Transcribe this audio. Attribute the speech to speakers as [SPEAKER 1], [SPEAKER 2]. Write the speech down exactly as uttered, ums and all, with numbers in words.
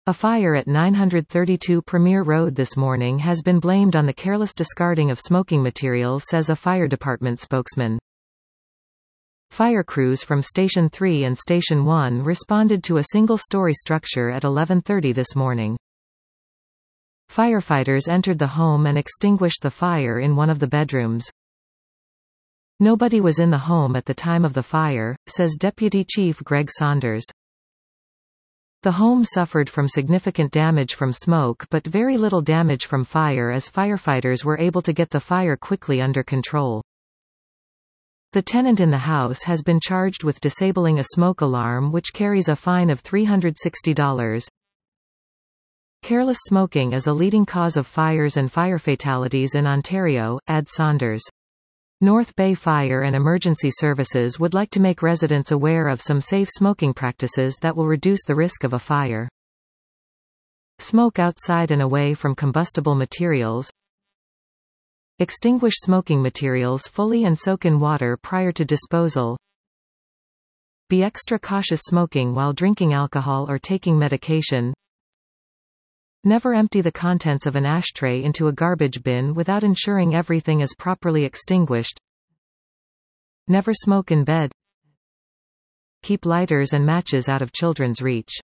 [SPEAKER 1] A fire at nine thirty-two Premier Road this morning has been blamed on the careless discarding of smoking materials, says a fire department spokesman. Fire crews from Station three and Station one responded to a single-story structure at eleven thirty this morning. Firefighters entered the home and extinguished the fire in one of the bedrooms. Nobody was in the home at the time of the fire, says Deputy Chief Greg Saunders. The home suffered from significant damage from smoke but very little damage from fire, as firefighters were able to get the fire quickly under control. The tenant in the house has been charged with disabling a smoke alarm, which carries a fine of three hundred sixty dollars. Careless smoking is a leading cause of fires and fire fatalities in Ontario, adds Saunders. North Bay Fire and Emergency Services would like to make residents aware of some safe smoking practices that will reduce the risk of a fire. Smoke outside and away from combustible materials. Extinguish smoking materials fully and soak in water prior to disposal. Be extra cautious smoking while drinking alcohol or taking medication. Never empty the contents of an ashtray into a garbage bin without ensuring everything is properly extinguished. Never smoke in bed. Keep lighters and matches out of children's reach.